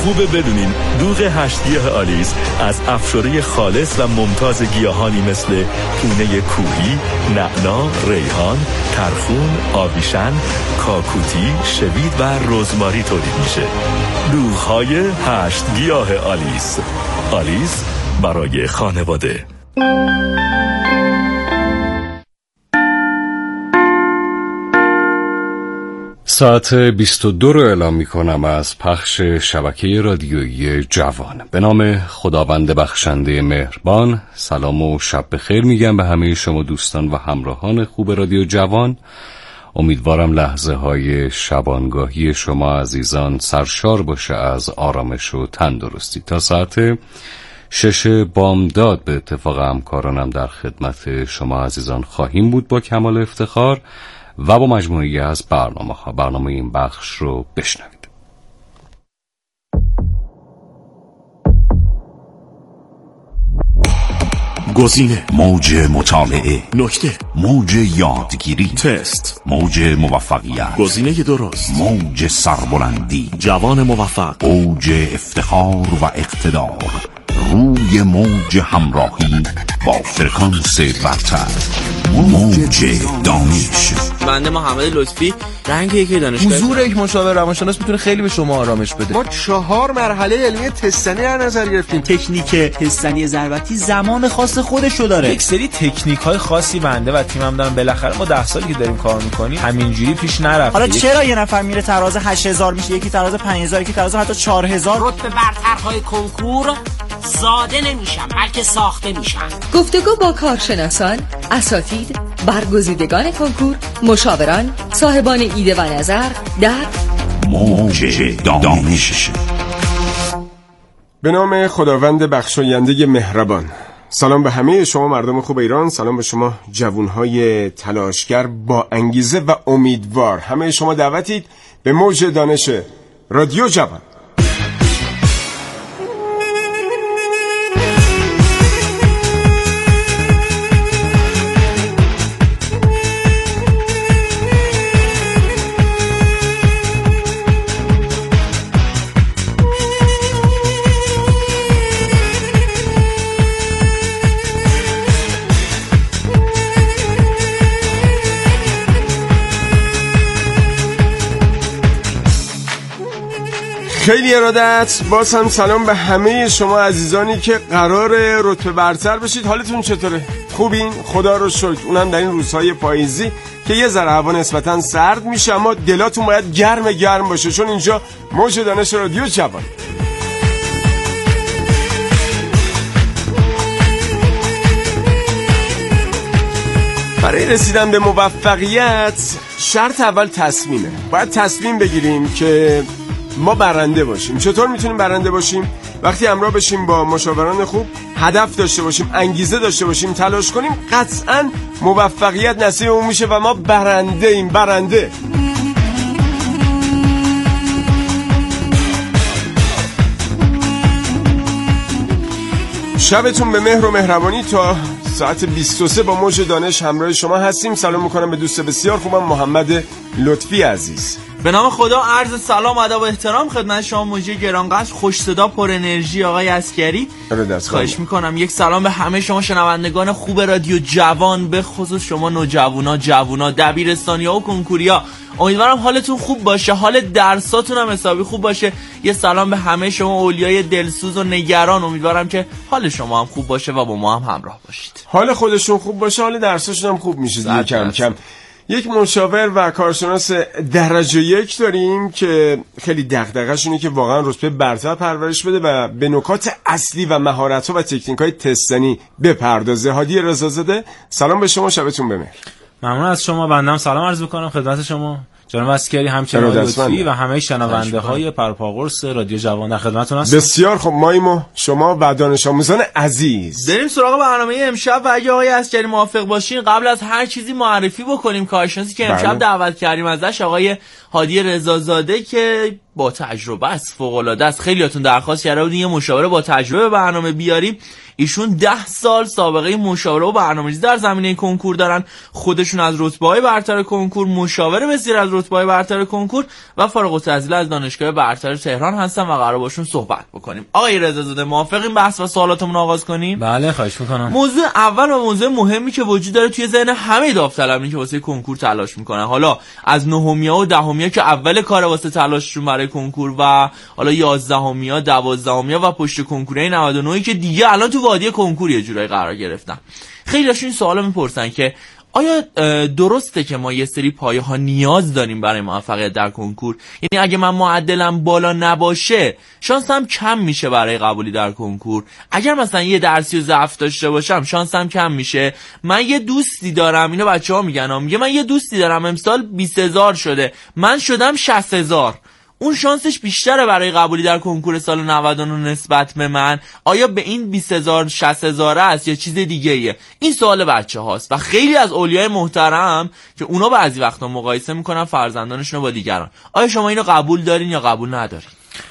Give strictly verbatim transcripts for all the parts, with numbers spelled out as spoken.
خوبه بدونین دوغ هشت گیاه آلیس از افشوره خالص و ممتاز گیاهانی مثل پونه کوهی، نعنا، ریحان، ترخون، آویشن، کاکوتی، شوید و رزماری تولید میشه. دوغ‌های هشت گیاه آلیس. آلیس برای خانواده. ساعت بیست و دو رو اعلام می کنم از پخش شبکه رادیویی جوان. به نام خداوند بخشنده مهربان سلام و شب بخیر میگم به همه شما دوستان و همراهان خوب رادیو جوان. امیدوارم لحظه های شبانگاهی شما عزیزان سرشار باشه از آرامش و تندرستی. تا ساعت شش بامداد به اتفاق همکارانم در خدمت شما عزیزان خواهیم بود با کمال افتخار و با مجموعی از برنامه ها. برنامه این بخش رو بشنوید. گزینه، موج مطالعه، نکته، موج یادگیری، تست، موج موفقیت، گزینه درست، موج سربلندی، جوان موفق، اوج افتخار و اقتدار، روی موج همراهی با فرکانس برتر، موج دانش. بنده محمد لطفی، رنگ یکی دانشگاه. حضور یک مشاور روانشناس میتونه خیلی به شما آرامش بده. ما چهار مرحله علمی تستنی در نظر گرفتیم. تکنیک تستنی ضربتی زمان خاص خودشو داره. یک سری تکنیک های خاصی بنده و تیمم دارن. بالاخره ما ده سالی که داریم کار میکنیم همینجوری پیش نرفته. حالا چرا یه نفر میره تراز هشت هزار میشه، یکی تراز پنج هزار، یکی تراز حتی چهار هزار؟ رتبه برترهای کنکور زاده نمیشن بلکه ساخته میشن. گفتگو با کارشناسان، اساتید، برگزیدگان کنکور، مشاوران، صاحبان ایده و نظر در موج دانش. به نام خداوند بخشاینده مهربان. سلام به همه شما مردم خوب ایران، سلام به شما جوانهای تلاشگر با انگیزه و امیدوار. همه شما دعوتید به موج دانش رادیو جوان. خیلی ارادت. باز هم سلام به همه شما عزیزانی که قرار رتبه برتر بشید. حالتون چطوره؟ خوبین؟ خدا رو شکر. اونم در این روزهای پاییزی که یه ذره هوا نسبتا سرد میشه، اما دلاتون باید گرم گرم باشه، چون اینجا موج دانش رادیو جوان. برای رسیدن به موفقیت شرط اول تصمیمه. باید تصمیم بگیریم که ما برنده باشیم. چطور میتونیم برنده باشیم؟ وقتی همراه بشیم با مشاوران خوب، هدف داشته باشیم، انگیزه داشته باشیم، تلاش کنیم، قطعاً موفقیت نصیبمون میشه و ما برنده ایم. برنده. شبتون به مهر و مهربانی. تا ساعت بیست و سه با موج دانش همراه شما هستیم. سلام میکنم به دوست بسیار خوبم محمد لطفی عزیز. به نام خدا عرض سلام ادب و احترام خدمت شما موجی گرانقدر، خوش صدا، پر انرژی آقای عسکری. خواهش میکنم یک سلام به همه شما شنوندگان خوب رادیو جوان، به خصوص شما نوجوانا، جوونا، دبیرستانیا و کنکوریا. امیدوارم حالتون خوب باشه، حال درساتون هم حسابی خوب باشه. یه سلام به همه شما اولیای دلسوز و نگران. امیدوارم که حال شما هم خوب باشه و با ما هم همراه باشید. حال خودشون خوب باشه، حال درساشون هم خوب میشه دیگه کم کم. یک مشاور و کارشناس درجه یک داریم که خیلی دغدغه‌شونه که واقعا رتبه برتر پرورش بده و به نکات اصلی و مهارت‌ها و تکنیک‌های تستنی بپردازه. هادی رضازاده، سلام به شما، شبتون بخیر. ممنون از شما. بندم سلام عرض می‌کنم خدمت شما جناب عسکری، همچنین لطفی و همه شنونده‌های پرپاقرص رادیو جوان در خدمتتون هستم. بسیار خب، ماییم و شما و دانش آموزان عزیز بریم سراغ برنامه امشب و اگه آقای عسکری موافق باشین قبل از هر چیزی معرفی بکنیم کارشناسی که امشب دعوت کردیم ازش، آقای هادی رضازاده، که با تجربه است، فوق العاده است. خیلیاتون درخواست کرده بودین یه مشاور با تجربه برنامه بیاریم. ایشون ده سال سابقه مشاوره و برنامه‌ریزی در زمینه کنکور دارن، خودشون از رتبه‌های برتر کنکور، مشاور بسیار از رتبه‌های برتر کنکور و فارغ التحصیل از دانشگاه برتر تهران هستن و قرار باشون صحبت بکنیم. آقای رضازاده موافقین بحث و سوالاتمون آغاز کنیم؟ بله خواهش می‌کنم. موضوع اول و موضوع مهمی که وجود داره توی ذهن همه داوطلبانی که واسه کنکور تلاش میکنن، حالا از نهمیا و دهمیا که اول کار واسه تلاششون برای کنکور و حالا یازدهمیا، دوازدهمیا و پشت کنکورای نود و نه که دیگه الان تو وادی کنکور یه جورایی قرار گرفتن. خیلی‌هاشون این سوالا میپرسن که آیا درسته که ما یه سری پایه ها نیاز داریم برای موفقیت در کنکور؟ یعنی اگه من معدلم بالا نباشه شانسم کم میشه برای قبولی در کنکور؟ اگر مثلا یه درسی و ضعف داشته باشم شانسم کم میشه؟ من یه دوستی دارم، اینو بچه‌ها میگن، میگه من یه دوستی دارم امسال بیست هزار شده، من شدم شصت هزار، اون شانسش بیشتره برای قبولی در کنکور سال نود و نه نسبت به من. آیا به این بیست هزار شصت هزار است یا چیز دیگه ایه؟ این سوال بچه هاست و خیلی از اولیای محترم که اونا بعضی وقتا مقایسه میکنن فرزندانشون با دیگران. آیا شما اینو قبول دارین یا قبول ندارین؟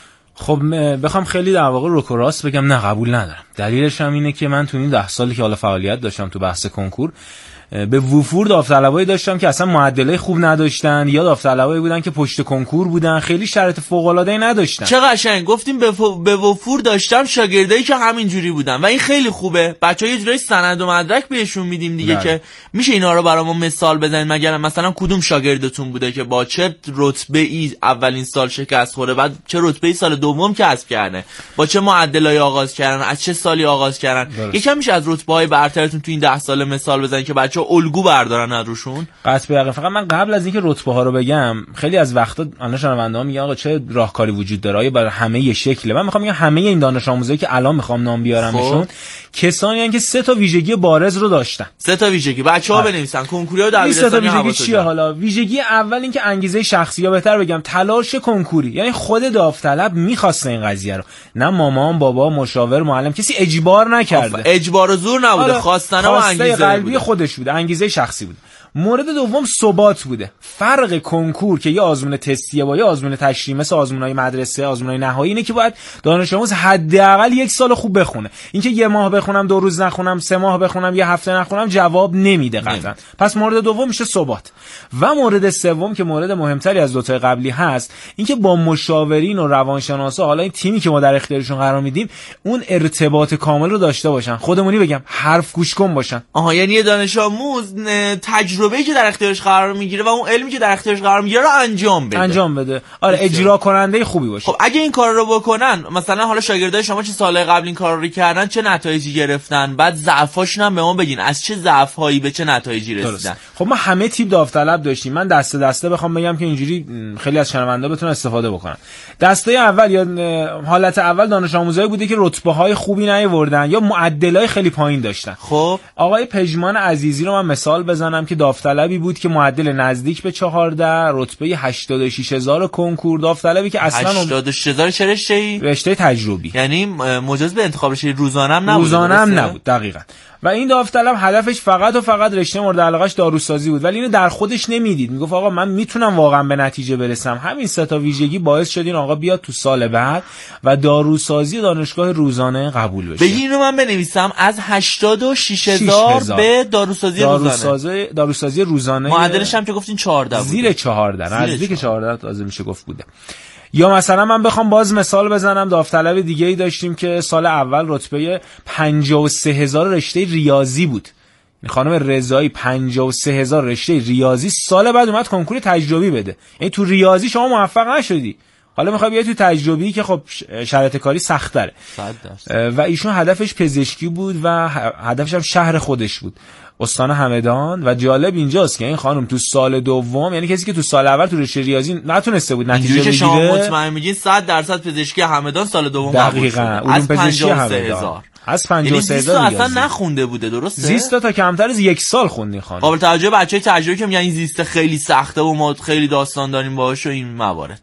خب بخوام خیلی در واقع روک و راست بگم، نه قبول ندارم. دلیلش هم اینه که من تو این ده سالی که حالا فعالیت داشتم تو بحث کنکور به وفور داوطلبایی دافت داشتم که اصلا معدلای خوب نداشتن یا داوطلبایی بودن که پشت کنکور بودن، خیلی شرایط فوق العاده ای نداشتن. چه قشنگ گفتیم. به, ف... به وفور داشتم شاگردایی که همین جوری بودن و این خیلی خوبه. بچه‌ها یه جوری سند و مدرک بهشون میدیم دیگه نه. که میشه اینا رو برامون مثال بزنید؟ مگر مثلا کدوم شاگردتون بوده که با چه رتبه ای اولین سال شکست خورده، بعد چه رتبه ای سال دوم کسب کرده، با چه معدلای آغاز کردن، از چه سالی آغاز کردن؟ یکم میشه از رتبه‌های برترتون تو این ده سال مثال بزنید که بچه‌ها الگو بردارن از روشون؟ قطع به یقین. فقط من قبل از اینکه رتبه ها رو بگم، خیلی از وقتا الان شنونده‌ها میگن آقا چه راهکاری وجود داره، آیا برای همه یه شکله؟ من میخوام بگم همه این دانش آموزایی که الان میخوام نام بیارمشون کسانی هستن که سه تا ویژگی بارز رو داشتن. سه تا ویژگی بچه‌ها بنویسن کنکوری و دبیرستانی. سه تا ویژگی چیه حالا؟ ویژگی اول این که انگیزه شخصی، یا بهتر بگم تلاش کنکوری، یعنی خود داوطلب می‌خواسته این قضیه رو، نه مامان، بابا، مشاور، معلم، کسی اجبار نکرده. اجبار و زور نبوده، خواستن و انگیزه قلبی خودش بوده، انگیزه شخصی بوده. مورد دوم ثبات بوده. فرق کنکور که یه آزمون تستیه با یه آزمون تشریحی مثل آزمونای مدرسه، آزمونای نهایی، اینه که باید دانش آموز حداقل یک سال خوب بخونه. اینکه یه ماه بخونم، دو روز نخونم، سه ماه بخونم، یه هفته نخونم جواب نمیده قطعا. پس مورد دوم میشه ثبات. و مورد سوم که مورد مهمتری از دو تا قبلی هست، اینکه با مشاورین و روانشناسا، حالا این تیمی که ما در اختیارشون قرار میدیم، اون ارتباط کامل رو داشته باشن. خودمونی بگم حرف گوش کن باشن. آها، یعنی یه دانش آموز تجربه‌ای که در اختیارش قرار میگیره و اون علمی که در اختیارش قرار میگیره رو انجام بده. انجام بده. آره، اجرا کننده خوبی باشه. خب اگه این کار رو بکنن، مثلا حالا شاگردای شما چه سالهای قبل این کار رو کردن، چه نتایجی گرفتن؟ بعد ضعفاشون هم به ما بگین، از چه ضعف‌هایی به چه نتایجی رسیدن. خب ما همه تیپ داوطلب داشتیم. من دسته دسته بخوام بگم که اینجوری خیلی از شنوندا بتونن استفاده بکنن. دسته اول یا حالت اول دانش آموزایی بوده که رتبه‌های خوبی نیاوردن یا معدلای خیلی پایین داشتن. خب آقای پژمان عزیزی رو من مثال بزنم که داوطلبی بود که معدل نزدیک به چهارده، رتبه هشتاد و شش هزار کنکور، داوطلبی که اصلا هشتاد و شش هزار چه رشته‌ای؟ رشته تجربی. یعنی مجاز به انتخاب رشته روزانه هم نبود. روزانه هم نبود دقیقاً. و این داوطلب هدفش فقط و فقط رشته مورد علاقه‌اش داروسازی بود، ولی اینو در خودش نمیدید. میگفت آقا من میتونم واقعا به نتیجه برسم. همین سه تا ویژگی باعث شد این آقا بیاد تو سال بعد و داروسازی دانشگاه روزانه قبول بشه. بگی اینو من بنویسم، از هشتاد و شش هزار به داروسازی روزانه. داروسازی روزانه. معدلش هم که گفتین چهارده بود. زیر چهارده، نزدیک چهارده تازه میشه گفت بوده. یا مثلا من بخوام باز مثال بزنم، داوطلب دیگه ای داشتیم که سال اول رتبه پنجاه و سه هزار رشته ریاضی بود. خانم رضایی پنجاه و سه هزار رشته ریاضی، سال بعد اومد کنکور تجربی بده. یعنی تو ریاضی شما موفق نشدی، حالا میخوای بیای تو تجربی که خب شرایط کاری سخت تره. و ایشون هدفش پزشکی بود و هدفش هم شهر خودش بود، استان همدان. و جالب اینجاست که این خانم تو سال دوم، یعنی کسی که تو سال اول تو رشته ریاضی نتونسته بود نتیجه بگیره، شما مطمئن میگین صد درصد پزشکی همدان سال دوم قبول شد. علوم پزشکی همدان از پنجاه و سه هزار اصلا نخونده بوده. درسته؟ زیست تا کمتر از یک سال خوندین خانم. قابل توجه بچهای تجربی که میگن این زیست خیلی سخته و ما خیلی داستان داریم باهاش و این موارد.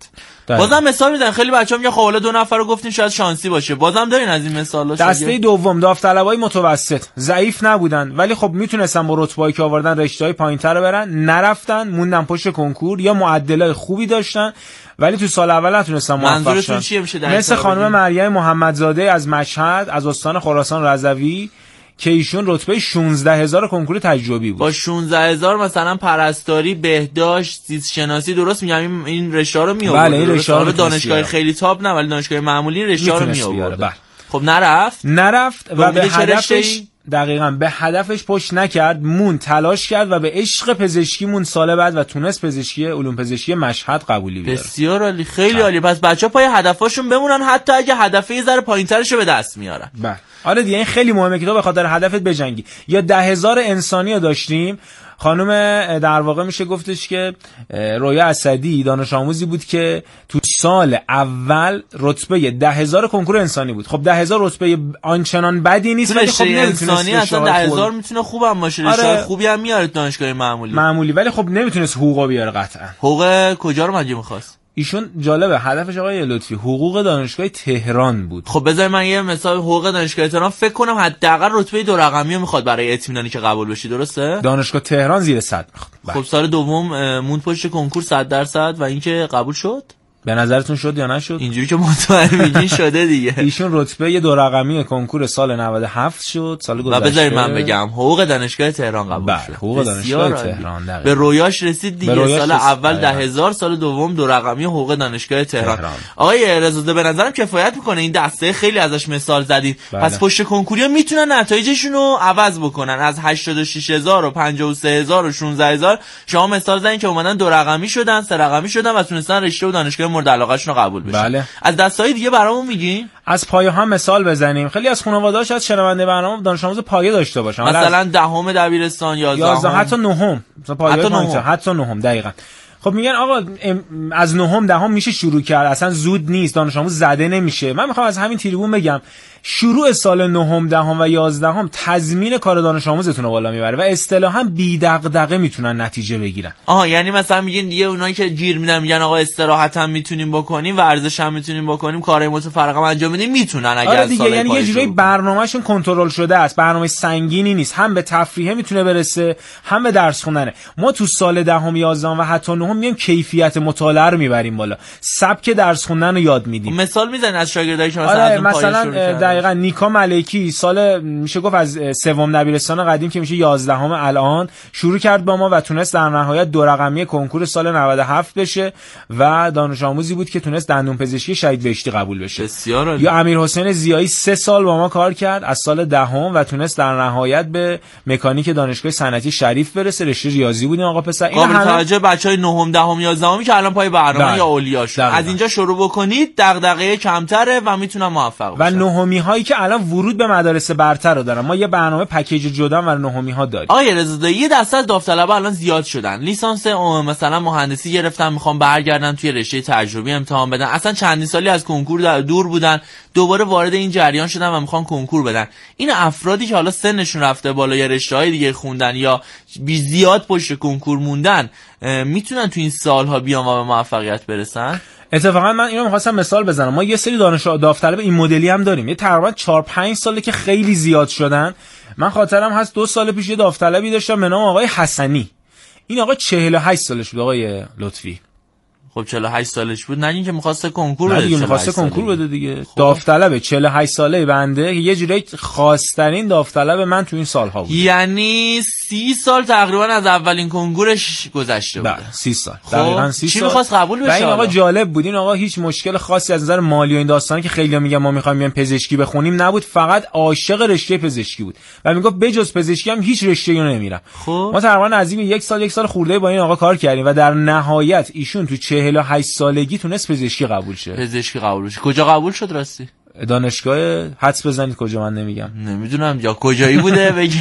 بازم مثال میدن خیلی بچه‌ها میگن خب حالا دو نفر رو گفتین شاید شانسی باشه، بازم دارین از این مثالا. دسته دوم داوطلبای متوسط ضعیف نبودن ولی خب میتونستن با رتبه‌ای که آوردن رشته‌های پایین‌تر رو برن، نرفتن موندن پشت کنکور یا معدلای خوبی داشتن ولی تو سال اول نتونستن موفق شدن. چیه میشه در مثل خانم مریم محمدزاده از مشهد از استان خراسان رضوی که ایشون رتبه شانزده هزار کنکور تجربی بود. با شانزده هزار مثلا پرستاری، بهداشت، زیست شناسی، درست میگم این این رشته رو می آورد. بله این رشته رو دانشگاه خیلی تاپ نه ولی دانشگاه معمولی رشته رو می آورد. بله. خب نرفت نرفت و به هدفش دقیقاً به هدفش پشت نکرد، مون تلاش کرد و به عشق پزشکی مون سال بعد و تونست پزشکی علوم پزشکی مشهد قبولی بیاره. بسیار عالی، خیلی عالی. پس بچه‌ها پای هدفاشون بمونن حتی اگه هدف یه ذره پایین‌ترشو به دست میارن. بله. آره دیگه این خیلی مهمه که تو به خاطر هدفت بجنگی. یا ده هزار انسانی رو داشتیم. خانم در واقع میشه گفتش که رویا اسدی دانش آموزی بود که تو سال اول رتبه ده هزار کنکور انسانی بود. خب ده هزار رتبه آنچنان بدی نیست ولی خب انسانی اصلا ده هزار میتونه خوبم باشه. رشته آره. خوبی هم میاره دانشگاه معمولی معمولی ولی خب نمیتونست حقوق بیاره قطعا. حقوق کجا رو مگه می‌خواست؟ ایشون جالبه هدفش آقای لطفی حقوق دانشگاه تهران بود. خب بذار من یه مثال حقوق دانشگاه تهران فکر کنم حداقل رتبه دو رقمی رو میخواد برای اطمینانی که قبول بشی، درسته؟ دانشگاه تهران زیر صد میخواد. خب سال دوم موند پشت کنکور صد درصد و اینکه قبول شد؟ به نظرتون شد یا نشد؟ اینجوری که مطمئن میگین شده دیگه. ایشون رتبه یه دو رقمی کنکور سال نود و هفت شد سال گذشته. و بذارید من بگم حقوق دانشگاه تهران قبول شد. حقوق دانشگاه تهران دقیقاً. به رویاش رسید دیگه. رویاش سال اول ده هزار، سال دوم دو رقمی حقوق دانشگاه تهران. تهران. آقای رضا به نظرم کفایت میکنه این دسته خیلی ازش مثال زدید. بله. پس پشت کنکوریا میتونن نتایجشون رو عوض بکنن. از هشتاد و شش هزار و پنجاه و سه هزار و شانزده هزار شما مثال زدین که اومدن دو رقمی شدن، سه رقمی شدن و تونستن رشته و دانشگاه مورد علاقه‌شون رو قبول بشه. بله. از دستای دیگه برامون میگین؟ از پایه هم مثال بزنیم. خیلی از خانواده‌ها شاید شنونده برنامه دانش آموز پایه داشته باشن. مثلا دهم دبیرستان، یازدهم، حتی نهم. حتی نهم. حتی نهم دقیقاً. خب میگن آقا از نهم دهم میشه شروع کرد، اصلا زود نیست، دانش آموز زده نمیشه. من میخوام از همین تریبون بگم شروع سال نهم، دهم و یازدهم تضمین کار دانش آموزتون رو بالا میبره و اصطلاحاً بی دغدغه میتونن نتیجه بگیرن. آها یعنی مثلا میگین دیگه اونایی که گیر میدن میگن آقا استراحت هم میتونیم بکنیم، ورزش هم میتونیم بکنیم، کارهای متفرقه هم انجام بدیم، میتونن اگر آره دیگه، یعنی یه جوری برنامه‌شون کنترل شده است، برنامه سنگینی نیست، هم به تفریح میتونه برسه هم به درس خوندنه. ما تو سال دهم، یازدهم و حتی نهم میایم کیفیت مطالعه رو میبریم بالا، سبک درس خوندن رو یاد میدیم. مثال میزنید از شاگردایی که مثلا آره از اون مثلا دقیقاً نیکا ملکی سال میشه گفت از سوم دبیرستان قدیم که میشه یازدهم الان شروع کرد با ما و تونست در نهایت دو رقمی کنکور سال نود و هفت بشه و دانش آموزی بود که تونست دندون پزشکی شهید بهشتی قبول بشه. بسیار عالی. یا امیر حسین زیایی سه سال با ما کار کرد از سال دهم و تونست در نهایت به مکانیک دانشگاه صنعتی شریف برسه، رشته ریاضی بود این آقا پسر. این همه توجه بچهای نهم، دهم، یازدهمی که الان پای برنامه یا اولیاشون از اینجا شروع بکنید دغدغه کمتره و میتونن موفق بشن. و نهمی هایی که الان ورود به مدارس برتر رو دارن، ما یه برنامه پکیج جدا و نهمی ها داریم. آقای رضا یه دسته از داوطلبا الان زیاد شدن، لیسانس مثلا مهندسی گرفتن میخوام برگردن توی رشته تجربی امتحان بدن، اصلا چندین سالی از کنکور دور بودن، دوباره وارد این جریان شدن و میخوان کنکور بدن. این افرادی که حالا سنشون رفته بالا یا رشته‌های دیگه خوندن یا بی زیاد پشت کنکور موندن، میتونن تو این سالها بیان و به موفقیت برسن؟ اتفاقا من اینو می‌خواستم مثال بزنم. ما یه سری دانش داوطلب این مدلی هم داریم، یه تقریبا چهار پنج ساله که خیلی زیاد شدن. من خاطرم هست دو سال پیش یه داوطلبی داشتم به نام آقای حسنی. این آقا چهل و هشت سالش بود آقای لطفی. خب چهل و هشت سالش بود، نگین که می‌خواسته کنکور بده. دیگه می‌خواسته کنکور بده دیگه. داوطلب چهل و هشت ساله بنده یه جوری خواستنین داوطلب من تو این سال‌ها بود. یعنی سی سال تقریبا از اولین کنکورش گذشته بود. بله سی سال. دقیقاً سی سال. چی می‌خواست قبول بشه؟ این آقا جالب بود. این آقا هیچ مشکل خاصی از نظر مالی و این داستانی که خیلی‌ها میگن ما می‌خوایم بیایم پزشکی بخونیم نبود، فقط عاشق رشته پزشکی بود و میگفت بجز پزشکی هم هیچ رشته‌ای نمیرم. خب ما تقریبا نزدیک یک سال یک سال خورده با این آقا کار کردیم و در نهایت ایشون تو چهل و هشت سالگی تونست پزشکی قبول شه. پزشکی قبول شه. کجا قبول شد راستی؟ دانشگاه حدس بزنید کجا، من نمیگم. نمیدونم یا کجایی بوده بگین.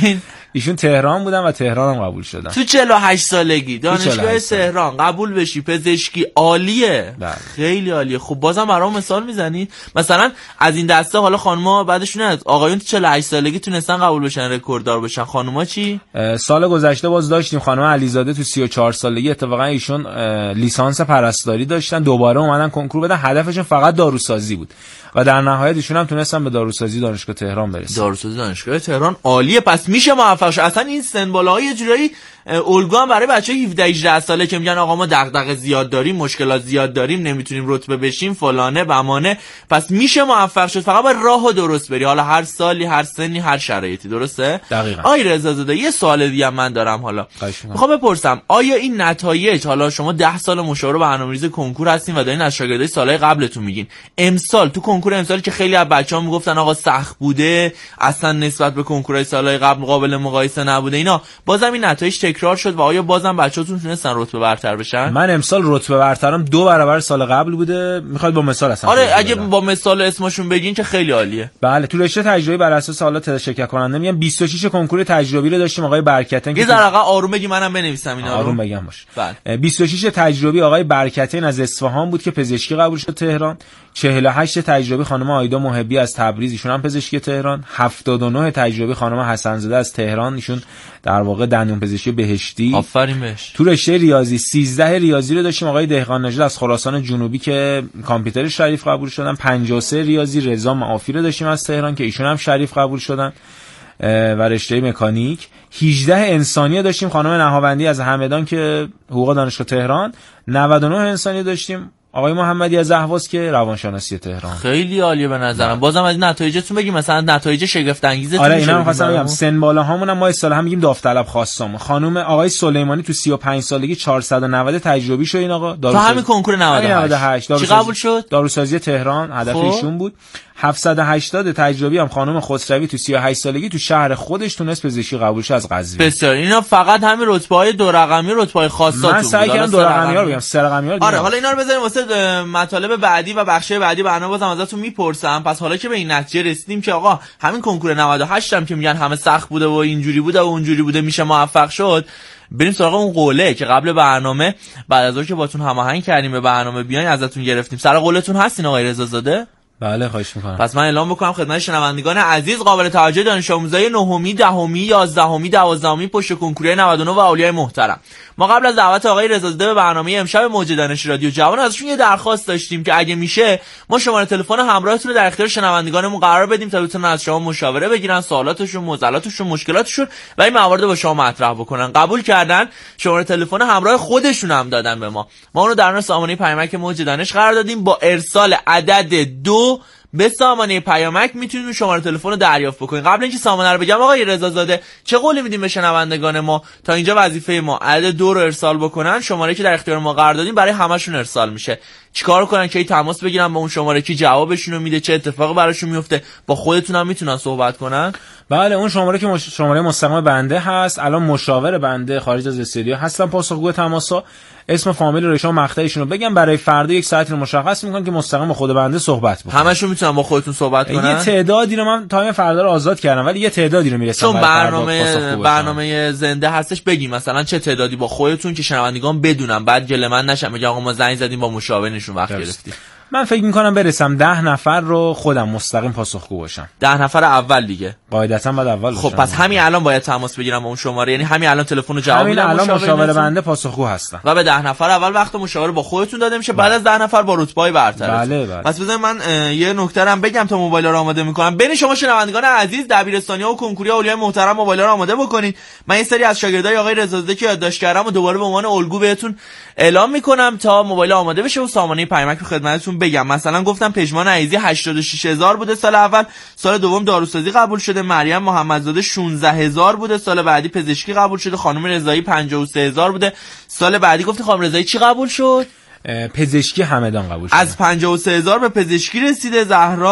ایشون تهران بودن و تهران هم قبول شدن. تو چهل و هشت سالگی دانشگاه تهران قبول بشی پزشکی، عالیه. بله. خیلی عالیه. خب بازم برام مثال میزنید مثلا از این دسته حالا خانم‌ها بعدشون از آقایون تو چهل و هشت سالگی تونستن قبول بشن رکورددار بشن، خانم‌ها چی؟ سال گذشته باز داشتیم خانم علیزاده تو سی و چهار سالگی اتفاقا ایشون لیسانس پرستاری داشتن، دوباره اومدن کنکور بدن، هدفشون فقط داروسازی بود و در نهایت ایشون هم تونستن به داروسازی دانشگاه تهران برسن. داروسازی دانشگاه تهران عالیه. پس میشه موفق شد. اصلا این سن بالاها یه جورایی الگو هم برای بچه‌های هفده هجده ساله که میگن آقا ما دغدغه زیاد داریم، مشکلات زیاد داریم، نمیتونیم رتبه بشیم، فلانه بمانه. پس میشه موفق شد، فقط باید راهو درست بری، حالا هر سالی، هر سنی، هر شرایطی. درسته؟ دقیقاً. آی رضا زاده یه سوال دیگه من دارم، حالا میخوام بپرسم آیا این نتایج، حالا شما ده سال مشاور برنامه‌ریزی کنکور هستین و دارین از شاگردای سالهای قبلتون میگین، امسال تو کنکور امسال که خیلی از بچه‌ها میگفتن آقا سخت بوده، اصلا نسبت به کنکورهای سالهای قبل قابل مقایسه نبوده، اینا بازم این نتایج تکرار شد و آیا بازم بچه‌تون تونستن رتبه برتر بشن؟ من امسال رتبه برترم دو برابر سال قبل بوده. میخواد با مثال اصلا؟ آره اگه با مثال اسمشون بگین که خیلی عالیه. بله تو رشته تجربی بر اساس حالات شرکت کننده میگم بیست و شش کنکور تجربی رو داشتیم آقای برکتین. یه ذره آروم بگی منم بنویسم اینا رو. آروم بگم باش. بله. بیست و شش تجربی آقای برکتین از اصفهان بود که پزشکی قبول شد تهران. چهل و هشت تجربی خانم آیدا محبی از تبریز، ایشون هم پزشکی تهران. هفتاد و نه تجربی خانم حسن زاده از تهران، ایشون در واقع دندون پزشکی بهشتی. آفرین بهش. تو رشته ریاضی سیزده ریاضی رو داشتیم آقای دهقان نژاد از خراسان جنوبی که کامپیوتر شریف قبول شدن. پنجاه و سه ریاضی رضا معافی رو داشتیم از تهران که ایشون هم شریف قبول شدن و رشته مکانیک. هجده انسانی داشتیم خانم نهاوندی از همدان که حقوق دانشگاه تهران. نود و نه انسانی داشتیم آقای محمدی از اهواز که روانشناسی تهران. خیلی عالیه به نظرم. بازم از نتایجتون بگیم، مثلا نتایج شگفت انگیزتون. آره اینا می‌خواستم بگم سن بالاهامون ما اصطلاحا میگیم داوطلب خواستم. خانم آقای سلیمانی تو سی و پنج سالگی چهارصد و نود تجربی شد این آقا. تو همین کنکور نود و هشت چی قبول شد؟ داروسازی تهران هدف ایشون بود. هفتصد و هشتاد تجربی هم خانم خسروی تو سی و هشت سالگی تو شهر خودش تونست پزشکی قبول شه از قزوین. بسیار. اینا فقط همین رتبه‌های دو رقمی، رتبه‌های خاصاتون بود. من سعی کردم دو رقمی‌ها رو بگم، سه رقمی‌ها رو. آره حالا اینا رو بذاریم واسه مطالب بعدی و بخشای بعدی برنامه بازم ازتون میپرسم. پس حالا که به این نتیجه رسیدیم که آقا همین کنکور نود و هشت هم که میگن همه سخت بوده و اینجوری بوده و اونجوری بوده میشه موفق شد، بریم سراغ اون قوله که قبل برنامه بعد از اون که باتون هماهنگ کردیم به برنامه بیاین ازتون گرفتیم. سر قولتون هستین آقای رضا زاده؟ بله خواهش میکنم. پس من اعلام بکنم خدمت شنوندگان عزیز قابل توجه دانش آموزای نهمی، دهمی، یازدهمی، دوازدهمی پشت کنکوری نود و نه و اولیای محترم، ما قبل از دعوت آقای رضا زاده به برنامه امشب موج دانش رادیو جوان ازشون یه درخواست داشتیم که اگه میشه ما شماره تلفن همراهتون رو در اختیار شنوندگانمون قرار بدیم تا بتونن از شما مشاوره بگیرن، سوالاتشون، معضلاتشون، مشکلاتشون و این موارد با شما مطرح بکنن. قبول کردن، شماره تلفن همراه خودشون هم دادن به ما. ما اون رو در سامانه پیامک موج دانش قرار دادیم. با ارسال عدد دو به سامانه پیامک میتونید شماره تلفن رو دریافت بکنید. قبل اینکه سامانه رو بگم آقای رضا زاده چه قولی میدیم به شنوندگان ما تا اینجا وظیفه ما عدد دو رو ارسال بکنن، شماره که در اختیار ما قرار دادیم برای همشون ارسال میشه. چیکار کنن که تماس بگیرن با اون شماره، کی جوابشون رو میده، چه اتفاقی براشون میفته، با خودتون هم میتونن صحبت کنن؟ بله اون شماره که مش... شماره مستقیم بنده هست. الان مشاور بنده خارج از استودیو هستن پاسخگو تماسا. اسم فامیل و رشته و مقطعشون رو بگم، برای فردا یک ساعتی رو مشخص میکنن که مستقیم با خود بنده صحبت بکنن. همشون میتونن با خودتون صحبت کنن. یه تعدادی رو من تایم فردا رو آزاد کردم ولی یه تعدادی رو میرسن. چون برنامه برنامه زنده هستش بگیم مثلا چه تعدادی با خودتون که شنوندگان بدونن، بعد گله من نشم میگه آقا ما زنگ زدیم با مشاورنشون وقت گرفتیم. من فکر میکنم برسم ده نفر رو خودم مستقیم پاسخگو باشم. ده نفر اول دیگه قاعدتا بعد اول خب پس همین الان باید تماس بگیرم با اون شماره، یعنی همین الان تلفن رو جواب میدم. همین الان مشاور بنده پاسخگو هستن و به ده نفر اول وقت مشاوره با خودتون داده میشه. بعد از ده نفر با رتبه‌های برتر. بله بله. پس بذار من یه نکته هم بگم تا موبایل رو آماده میکنم. بین شما شنوندگان عزیز دبیرستانی‌ها و کنکوری اولیای محترم موبایل رو آماده بکنید. من این سری از شاگردای آقای رضا زاده که یادداشت کردم و دوباره به عنوان الگو بهتون اعلام میکنم تا موبایل آماده بشه و سامانه پیامک رو خدمتتون بگم. مثلا گفتم پژمان عزیزی هشتاد و شش هزار بوده سال اول، سال دوم داروسازی قبول شده. مریم محمدزاده شانزده هزار بوده، سال بعدی پزشکی قبول شده. خانم رضایی پنجاه و سه هزار بوده، سال بعدی گفتی خانم رضایی چی قبول شد؟ پزشکی همدان قبول شد. از پنجاه و سه هزار به پزشکی رسیده. زهرا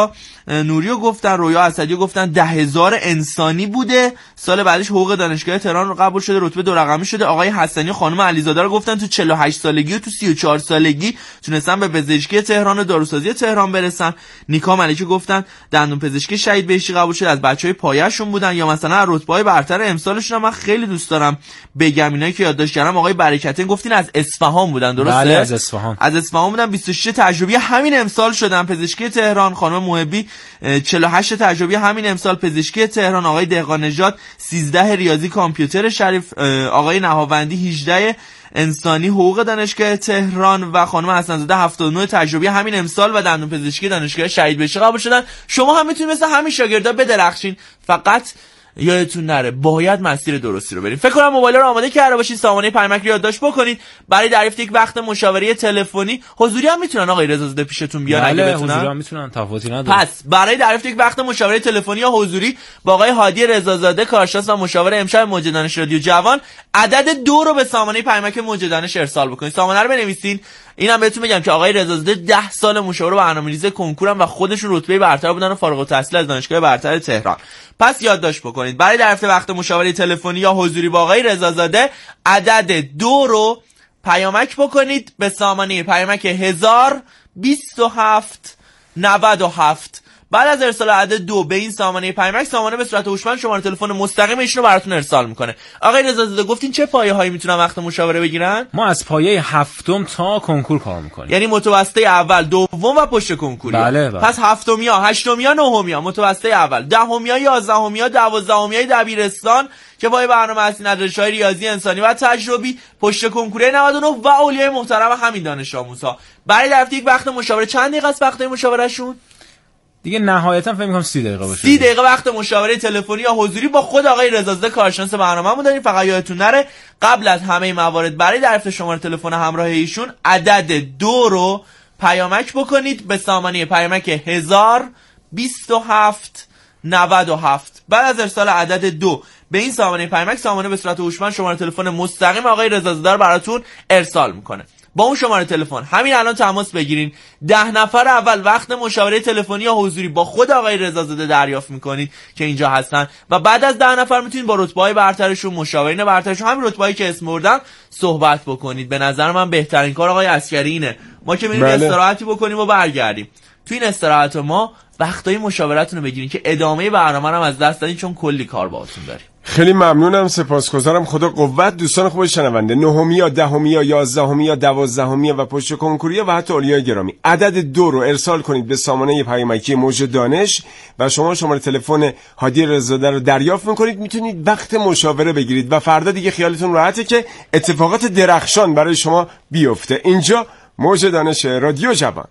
نوریو گفتن، رویا اسدی گفتن ده هزار انسانی بوده. سال بعدش حقوق دانشگاه تهران رو قبول شده، رتبه دو رقمی شده. آقای حسنی خانم علیزاده رو گفتن تو چهل و هشت سالگی و تو سی و چهار سالگی تونستن به پزشکی تهران و داروسازی تهران برسن. نیکا ملکی گفتن دندون پزشکی شهید بهشتی قبول شد، از بچهای پایه‌شون بودن. یا مثلا رتبه‌های برتر امسالشون من خیلی دوست دارم بگم اینایی که یادداشت کردم. آقای برکتین گفتین از اصفهان بودن، درسته؟ بله از اصفهان. از اصفهان بودن، بیست و شش تجربی همین امسال شدن پزشکی تهران. خانم محبی چهل و هشت تجربی همین امسال پزشکی تهران. آقای دهقان نژاد سیزده ریاضی کامپیوتر شریف. آقای نهاوندی هجده انسانی حقوق دانشگاه تهران و خانم حسن‌زاده هفتاد و نه تجربی همین امسال و دندون پزشکی دانشگاه شهید بهشتی قبول شدن. شما هم میتونید مثل همین شاگردا بدرخشین، فقط یادتون نره باید مسیر درستی رو بریم. فکر کنم موبایل رو آماده کرده باشین، سامانه پیامک رو یادداشت بکنید برای دریافت یک وقت مشاوره تلفنی. حضوری هم میتونن آقای رضازاده پیشتون بیان اگه بتونن. حضوری هم میتونن، تفاوتی نداره. پس برای دریافت یک وقت مشاوره تلفنی یا حضوری با آقای هادی رضازاده کارشناس و مشاور امشب موج دانش رادیو جوان عدد دو رو به سامانه پیامک موج دانش ارسال بکنید. سامانه رو بنویسین. اینم بهتون بگم که آقای رضازاده ده سال مشاور و برنامه‌ریزی کنکورن و خودشون رتبه برتر بودن و فارغ التحصیل از دانشگاه برتر تهران. پس یادداشت بکنید برای دریافت وقت مشاوره تلفنی یا حضوری با آقای رضازاده عدد دو رو پیامک بکنید به سامانه پیامک هزار بیست و هفت نود و هفت. بعد از ارسال عدد دو به این سامانه پیامک، سامانه به صورت هوشمند شماره تلفن مستقیم ایشون رو براتون ارسال میکنه. آقای رضازاده گفتین چه پایه‌هایی میتونن وقت مشاوره بگیرن؟ ما از پایه هفتم تا کنکور کار میکنیم، یعنی متوسطه اول، دوم و پشت کنکوری. بله بله. پس هفتمیا، هشتمیا، نهمیا متوسطه اول، دهمیا، یازدهمیا، دوازدهمیای دبیرستان که با برنامه اصلی ندرس‌های ریاضی انسانی و تجربی، پشت کنکوری نود و نه و اولیای محترم همین دانش آموزها. برای دریافت یک وقت مشاوره چند دقیقه است وقت مشاورهشون؟ دیگه نهایتا فکر می‌کنم سی دقیقه باشه. سی دقیقه وقت مشاوره تلفنی یا حضوری با خود آقای رضازاده کارشناس برنامه‌مون داریم. فقط یادتون نره قبل از همه موارد برای دریافت شماره تلفن همراه ایشون عدد دو رو پیامک بکنید به سامانه پیامک هزار بیست و هفت نود و هفت. بعد از ارسال عدد دو به این سامانه پیامک، سامانه به صورت هوشمند شماره تلفن مستقیم آقای رضازاده رو براتون ارسال میکنه. با اون شماره تلفن همین الان تماس بگیرین. ده نفر اول وقت مشاوره تلفنی یا حضوری با خود آقای رضازاده دریافت میکنید که اینجا هستن و بعد از ده نفر میتونید با رتبه‌های برترشون، مشاورین برترشون، همین رتبه‌ای که اسم بردم صحبت بکنید. به نظر من بهترین کار آقای عسکری اینه ما که میریم بله. استراحتی بکنیم و برگردیم. تو این استراحت ما وقتای مشاورتون رو بگیرین که ادامه برنامه رو از دست ندین، چون کلی کار باهاتون داریم. خیلی ممنونم، سپاسگزارم. خدا قوت دوستان خوب شنونده. نهمیا، دهمیا، یازدهمیا، دوازدهمیا و پشت کنکوریا و حتی اولیای گرامی عدد دو رو ارسال کنید به سامانه پیامکی موج دانش و شما شماره تلفن هادی رضازاده رو دریافت میکنید. میتونید وقت مشاوره بگیرید و فردا دیگه خیالتون راحته که اتفاقات درخشان برای شما بیفته. اینجا موج دانش رادیو جوان.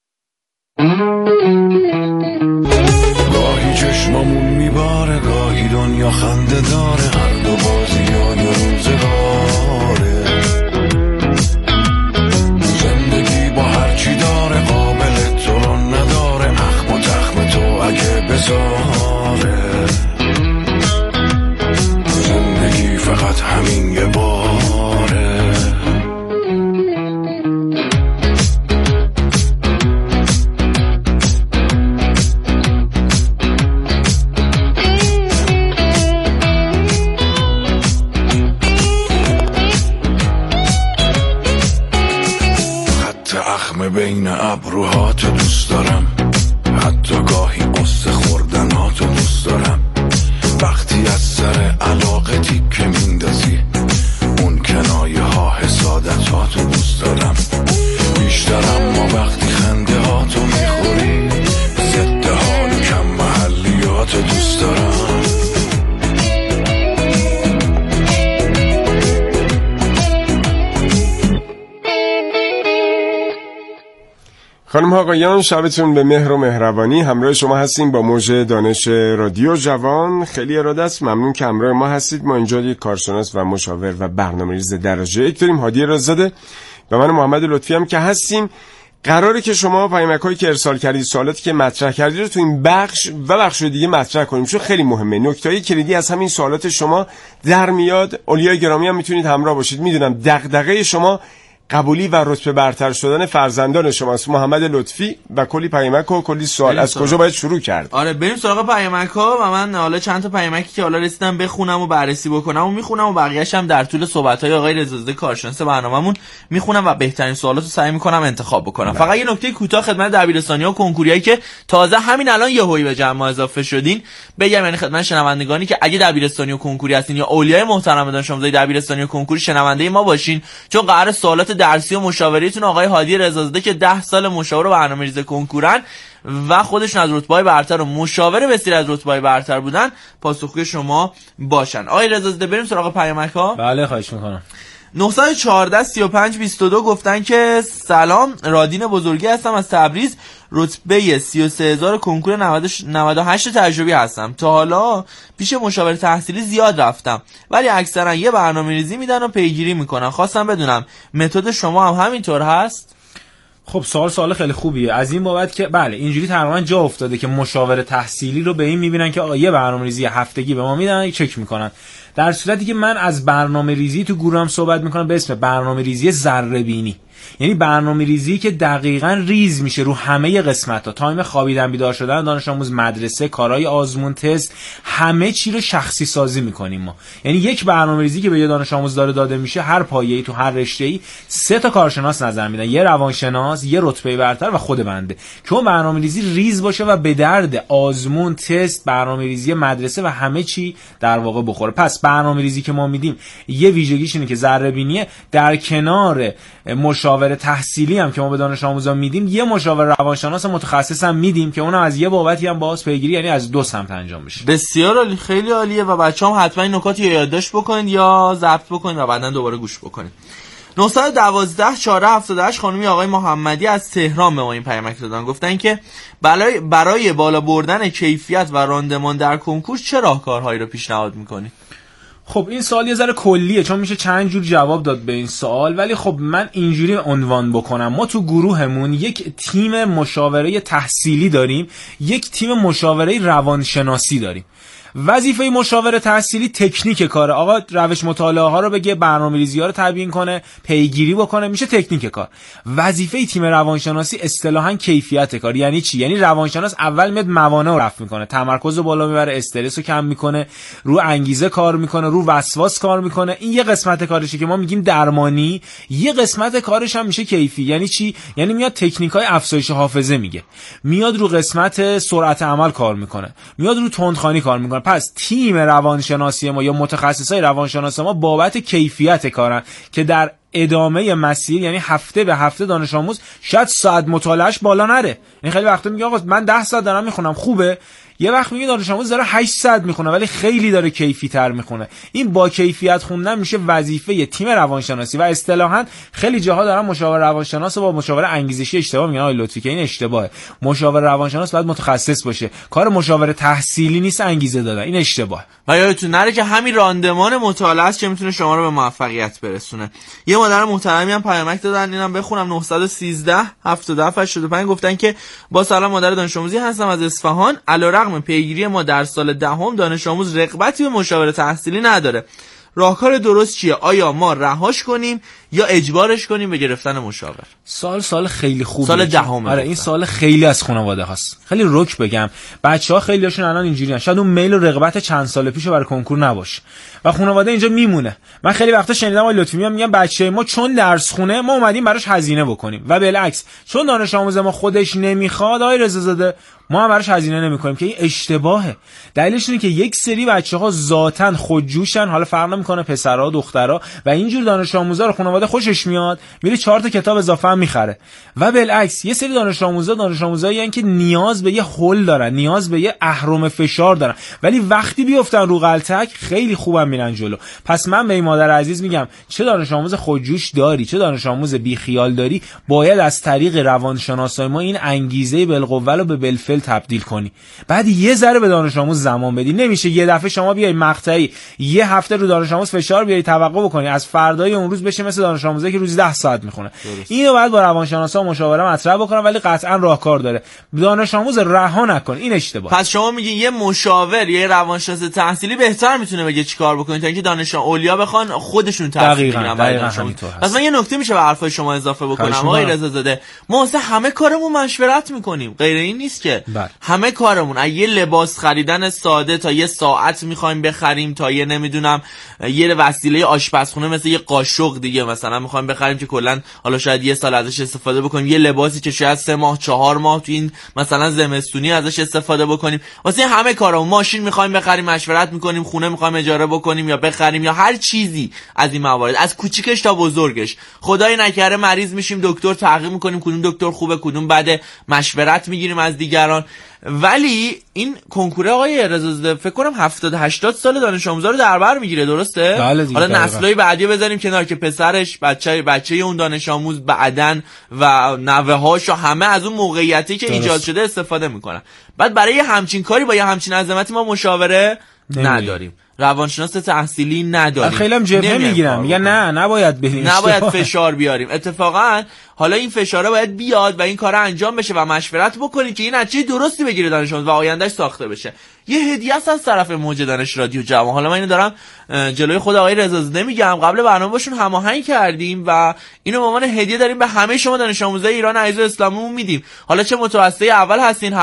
گاهی چشمامون میباره، گاهی دنیا خنده داره، هر دو بازیان روزگاره. زندگی با هرچی داره قابل تو رو نداره، اخم و تخم تو اگه بذاره. زندگی فقط همین یه باره. بین ابروهات دوست دارم، حتی گاهی قصه خوردنات دوست دارم. وقتی از سر علاقه تیکه میندازی، اون کنایه ها حسادتات دوست دارم بیشتر، اما وقتی خنده هاتو میخوری، ضد حال کم محلیات دوست دارم. خانم ها آقایان، شبتون به مهر و مهربانی. همراه شما هستیم با موج دانش رادیو جوان. خیلی اراده است، ممنون که همراه ما هستید. ما اینجا یک کارشناس و مشاور و برنامه‌ریز درجه یک داریم، هادی رضازاده، و من محمد لطفی هم که هستیم. قراره که شما پیامک‌هایی که ارسال کردید، سوالاتی که مطرح کردید رو تو این بخش و بخش دیگه مطرح کنیم، چون خیلی مهمه. نکته‌های کلیدی از همین سوالات شما در میاد. اولیای گرامی هم میتونید همراه باشید. میدونم دغدغه شما قبولی و رتبه برتر شدن فرزندان شماست، محمد لطفی، و کلی پیامک و کلی سوال. از کجا باید شروع کرد؟ آره بریم سراغ پیامک ها و من حالا چند تا پیامکی که حالا رسیدم بخونم و بررسی بکنم و میخونم و بقیه‌اش هم در طول صحبت‌های آقای رضازاده کارشناس برنامه‌مون میخونم و بهترین سوالاتو سعی میکنم انتخاب بکنم. بله. فقط یه نکته کوتاه خدمت دبیرستانی‌ها و کنکوریایی که تازه همین الان یهویی به جمع اضافه شدین بگم، یعنی خدمت شنوندگانی که اگه دبیرستانی و کنکوری هستین یا اولیای محترم دانش آموزای دبیرستانی و کنکوری شنونده ما باشین، چون قرار سوالات درسی و مشاوریتون آقای هادی رضازاده که ده سال مشاور و برنامه‌ریزی کنکورن و خودشون از رتبه‌های برتر و مشاور بسیار از رتبه‌های برتر بودن پاسخگوی شما باشن. آقای رضازاده بریم سراغ پیامک‌ها. بله خواهش می‌کنم. نه یک چهار سی و پنج بیست و دو گفتن که سلام، رادین بزرگی هستم از تبریز، رتبه سی و سه هزار کنکور نود و هشت تجربی هستم. تا حالا پیش مشاور تحصیلی زیاد رفتم ولی اکثرا یه برنامه‌ریزی میدن و پیگیری میکنن. خواستم بدونم متد شما هم همینطور هست؟ خب سوال سوال خیلی خوبیه از این بابت که بله اینجوری تقریبا جا افتاده که مشاور تحصیلی رو به این میبینن که آقا یه برنامه‌ریزی هفتگی به ما میدن، چک میکنن، در صورتی که من از برنامه‌ریزی تو گروهم صحبت میکنم به اسم برنامه‌ریزی ذره‌بینی، یعنی برنامه‌ریزی که دقیقاً ریز میشه رو همه قسمت‌ها، تایم خوابیدن بیدار شدن دانش آموز، مدرسه، کارهای آزمون، تست، همه چی رو شخصی سازی میکنیم ما. یعنی یک برنامه‌ریزی که به یه دانش آموز داره داده میشه، هر پایه‌ای تو هر رشته‌ای سه تا کارشناس نظر میدن، یه روانشناس، یه رتبه برتر و خود بنده، که اون برنامه‌ریزی ریز باشه و به درد آزمون، تست، برنامه‌ریزی مدرسه و همه چی در واقع بخوره. پس برنامه‌ریزی که ما میدیم یه ویژگیش اینه که ذره‌بینیه، در کنار مشاور تحصیلی هم که ما به دانش آموزان میدیم یه مشاور روانشناس متخصص هم میدیم که اونم از یه بابتی هم باز پیگیری، یعنی از دو سمت انجام بشه. بسیار عالی، خیلی عالیه و بچه‌ها هم حتما این نکات رو یادداشت بکنید یا ضبط بکنید و بعداً دوباره گوش بکنید. نه یک دو چهار هفت هشت خانمی آقای محمدی از تهران به ما این پیامک دادن، گفتن که برای برای بالا بردن کیفیت و راندمان در کنکور چه راهکارهایی رو پیشنهاد میکنید؟ خب این سوال یه ذره کلیه چون میشه چند جور جواب داد به این سوال، ولی خب من اینجوری عنوان بکنم. ما تو گروهمون یک تیم مشاوره تحصیلی داریم، یک تیم مشاوره روانشناسی داریم. وظیفه مشاور تحصیلی تکنیک کاره، آقا روش مطالعه ها رو بگه، برنامه‌ریزی ها رو تبیین کنه، پیگیری بکنه، میشه تکنیک کار. وظیفه تیم روانشناسی اصطلاحاً کیفیت کار. یعنی چی؟ یعنی روانشناس اول میاد موانع رو رفع میکنه، تمرکز رو بالا میبره، استرس رو کم میکنه، رو انگیزه کار میکنه، رو وسواس کار میکنه. این یه قسمت کارشه که ما میگیم درمانی. یه قسمت کارش هم میشه کیفی. یعنی چی؟ یعنی میاد تکنیک‌های افزایش حافظه میگه، میاد رو قسمت سرعت عمل کار میکنه، میاد رو تندخوانی کار میکنه. پس تیم روانشناسی ما یا متخصصای روانشناسی ما بابت کیفیت کارن که در ادامه مسیر، یعنی هفته به هفته دانش آموز شاید ساعت مطالعهش بالا نره. این خیلی وقتا میگه آقا من ده ساعت دارم میخونم خوبه، یه وقت میگه دانش آموز داره هشت ساعت میخونه ولی خیلی داره کیفی تر میخونه. این با کیفیت خوندن میشه وظیفه تیم روانشناسی و اصطلاحاً خیلی جاها دارن مشاور روانشناس با مشاور انگیزشی اشتباه میگن. آقای لطفی که این اشتباهه، مشاور روانشناس باید متخصص باشه، کار مشاور تحصیلی نیست انگیزه دادن، این اشتباهه. و یادتون نره که همین راندمان مطالعه است که میتونه شما رو به موفقیت برسونه. یه مادر محترمی هم پیامک دادن، اینم بخونم. نه یک سه هفت هفت هشت پنج گفتن که با سلام، مادر دانش آموزی هستم از اصفهان. علیرغم پیگیری ما در سال دهم دانش آموز رغبتی به مشاوره تحصیلی نداره. راهکار درست چیه؟ آیا ما رهاش کنیم یا اجبارش کنیم به گرفتن مشاور؟ سال سال خیلی خوبه. سال دهم. آره این سال خیلی از خانواده هاست. خیلی رک بگم بچه‌ها خیلیاشون الان اینجوریان، شاید اون میل و رغبت چند سال پیشو برای کنکور نباشه و خانواده اینجا میمونه. من خیلی وقتا شنیدم آقای لطفی میگم میگم بچه ما چون درس خونه ما اومدیم براش هزینه بکنیم و بالعکس چون دانش آموز ما خودش نمیخواد آقای رضازاده ما هم براش هزینه نمی‌کنیم که این اشتباهه. دلیلش اینه که یک سری بچه‌ها ذاتاً خودجوشن، حالا فرق نمی‌کنه پسرها دخترها، و اینجور دانش آموزا رو خانواده خوشش میاد میره چهار تا کتاب اضافه هم می‌خره. و بالعکس یه سری دانش آموزا دانش آموزایی هستن که نیاز به یه هول دارن، نیاز به یه اهرم فشار دارن، ولی وقتی بیفتن رو غلطک خیلی خوبم میرن جلو. پس من به این مادر عزیز میگم چه دانش آموز خودجوش داری چه دانش آموز بیخیال داری، باید از طریق روانشناسای ما این انگیزه بالقوه رو به بالفعل مسائل تبدیل کنی. بعد یه ذره به دانش آموز زمان بدی. نمیشه یه دفعه شما بیای مقطعی یه هفته رو دانش آموز فشار بیاری توقع بکنی از فردای اون روز بشه مثل دانش آموزی که روزی ده ساعت میخونه. اینو بعد با روانشناسا مشاوره مطرح بکنم، ولی قطعا راهکار داره. دانش آموز رها نکن، این اشتباه. پس شما میگین یه مشاور یه روانشناس تحصیلی بهتر میتونه بگه چیکار بکنید تا اینکه دانش اولیا بخوان خودشون تصمیم بگیرن. پس من یه نکته میشه به حرفای شما اضافه بکنم آقای رضا زاده. ما واسه همه کارمون مشورت میکنیم، غیر این نیست که بر. همه کارمون از یه لباس خریدن ساده تا یه ساعت میخوایم بخریم تا یه نمیدونم یه وسیله آشپزخونه مثل یه قاشق دیگه مثلا میخوایم بخریم که کلا حالا شاید یه سال ازش استفاده بکنیم، یه لباسی که شاید سه ماه چهار ماه تو این مثلا زمستونی ازش استفاده بکنیم. واسه همه کارمون ماشین میخوایم بخریم مشورت میکنیم، خونه میخوایم اجاره بکنیم یا بخریم یا هر چیزی از این موارد، از کوچیکش تا بزرگش. خدای نکرده مریض میشیم، دکتر تحقیق میکنیم کدوم دکتر خوبه کدوم بده، مشورت میگیریم از دیگران. ولی این کنکور آقای رضا زاده فکر کنم هفتاد هشتاد سال دانش آموزا رو در بر میگیره، درسته؟ حالا نسل‌های بعدی بذاریم کنار که پسرش بچه بچه اون دانش آموز بعدن و نوه‌هاش و همه از اون موقعیتی که ایجاد شده استفاده میکنن. بعد برای همچین کاری با یه همچین عظمتی ما مشاوره نمیدیم. نداریم، روانشناس تحصیلی نداریم. خیلی هم جبهه میگیرم میگن نه نباید بریم، نباید فشار بیاریم. اتفاقا حالا این فشاره باید بیاد و این کار انجام بشه و مشورت بکنیم که این نتیجه درستی بگیره دانش آموز و آیندهش ساخته بشه. یه هدیه است از طرف موج دانش رادیو جوان. حالا من اینو دارم جلوی خود آقای رضا زاده میگم، قبل برنامه باشون هماهنگ کردیم و اینو به عنوان هدیه داریم به همه شما دانش آموزای ایران عزیز اسلامیمون میدیم. حالا چه متوسطه اول هستین